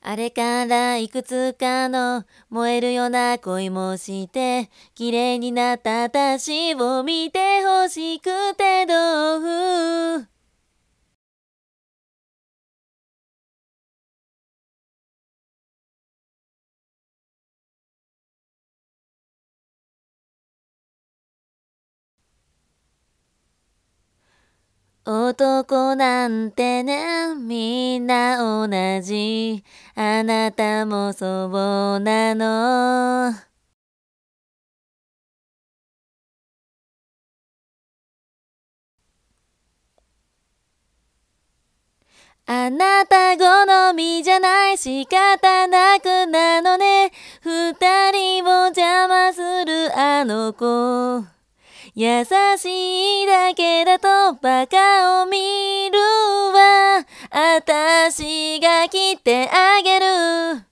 あれからいくつかの燃えるような恋もして綺麗になった私を見てほしくてどう男なんてねみんな同じあなたもそうなのあなた好みじゃない仕方なくなのね二人を邪魔するあの子優しいだけだとバカを見るわあたしが切ってあげる